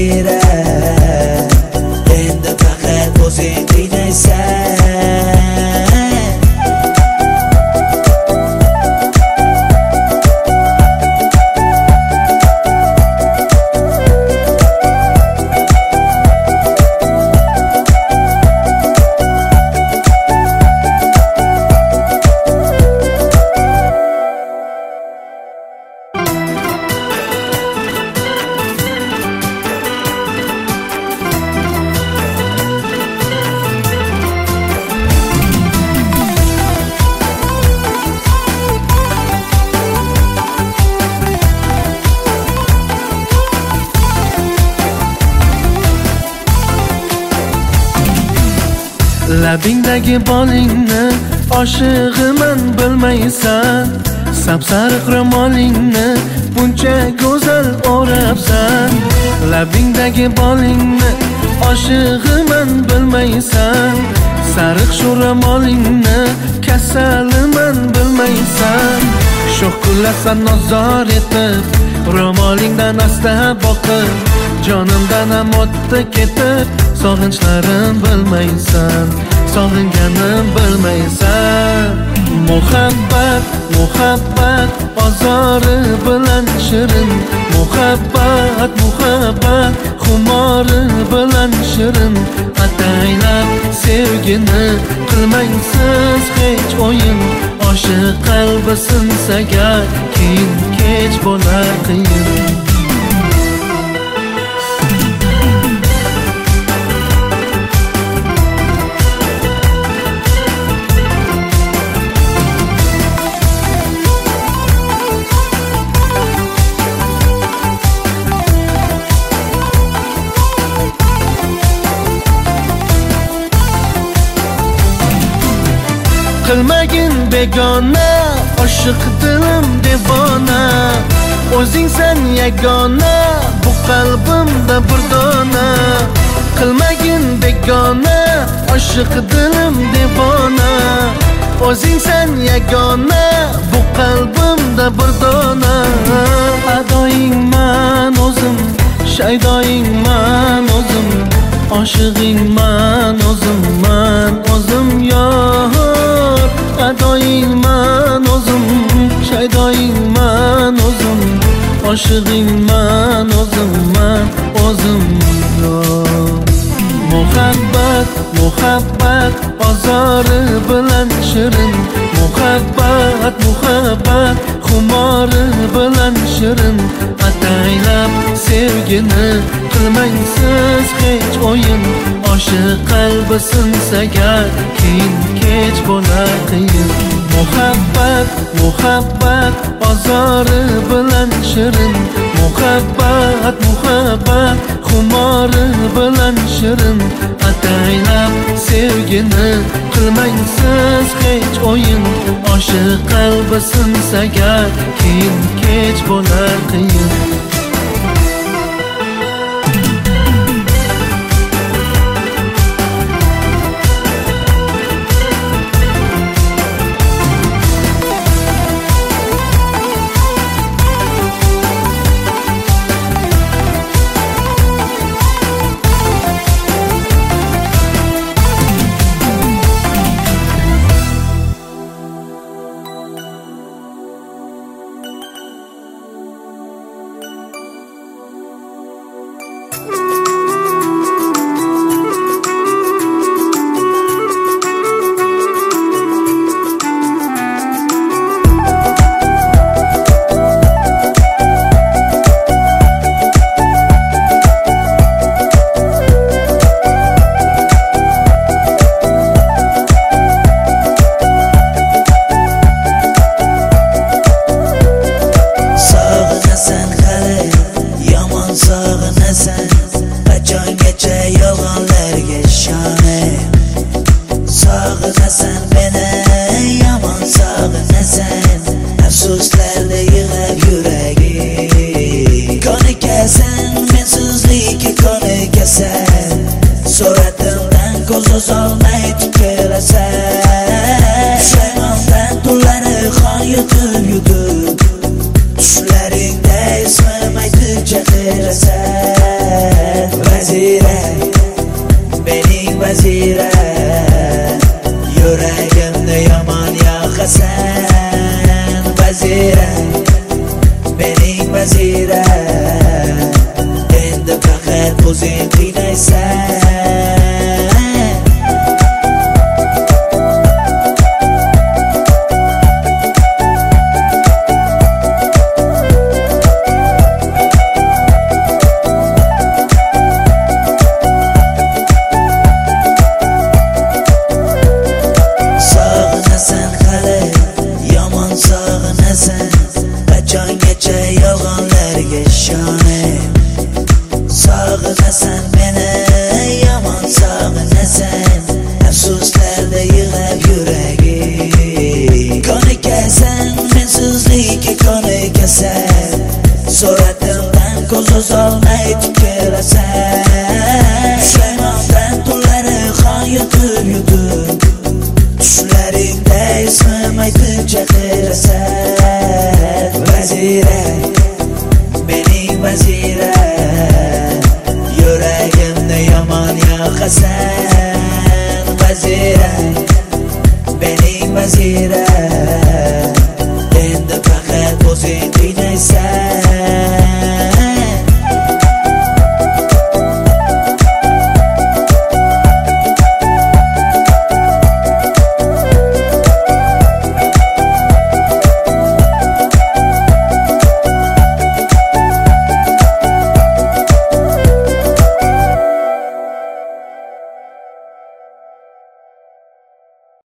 kerak. Endi faqat o'zing qiynaysan. Labingdagi bolingni oshig'iman bilmaysan. Sapsariq ro'molingni buncha go'zal o'rabsan. Labingdagi bolingni oshig'iman bilmaysan. Sariq shu ro'molingni kasaliman bilmaysan. Sho'x kullasan nozor etib, ro'molingdan asta boqib, jonimdan ham o'tdi ketib, sog'inchlarim bilmaysan, sog'inganim bilmaysan. Muhabbat, muhabbat ozori bilan shirin. Muhabbat, muhabbat xumori bilan shirin. Ataylab sevgini qilmaysiz hech o'yin. Oshiq qalbi sinsaga keyin kech bo'lar qiyin. Qilmagin begona, oshiq dilim devona. O'zingsan yagona, bu qalbimda bir dona. Qilmagin begona, oshiq dilim devona. O'zingsan yagona, bu qalbimda bir dona. Adoyingman o'zim, shaydoyingman o'zim, oshig'ingman o'zimman o'zim yor. Adoyingman o'zim, shaydoyingman o'zim, oshig'ingman o'zimman o'zim yor. Muhabbat, muhabbat ozori bilan shirin. Muhabbat, muhabbat xumori bilan shirin. Ataylab sevgini qilmaysiz hech o'yin. Oshiq qalbi sinsaga keyin kech bo'lar qiyin. Muhabbat, muhabbat ozori bilan shirin. Muhabbat, muhabbat xumori bilan shirin. Ataylab sevgini qilmaysiz hech o'yin. Oshiq qalbi sinsaga keyin kech bo'lar qiyin. Tushlaringda ismim aytib chaqirasan. vazira, yuragimni yomon yoqasan vazira, mening vazira. Endi faqat o'zing qiynaysan. Qachongacha yolg'onlarga ishonib sog'inasan meni, yomon sog'inasan, afsuslarda yig'lab yuragim. Konikasan, mensizlikka konikasan, suratimdan ko'z uzolmay tikirasan. Sulaymondan tunlari qon yutib tushlaringda ismim aytib chaqirasan vazira.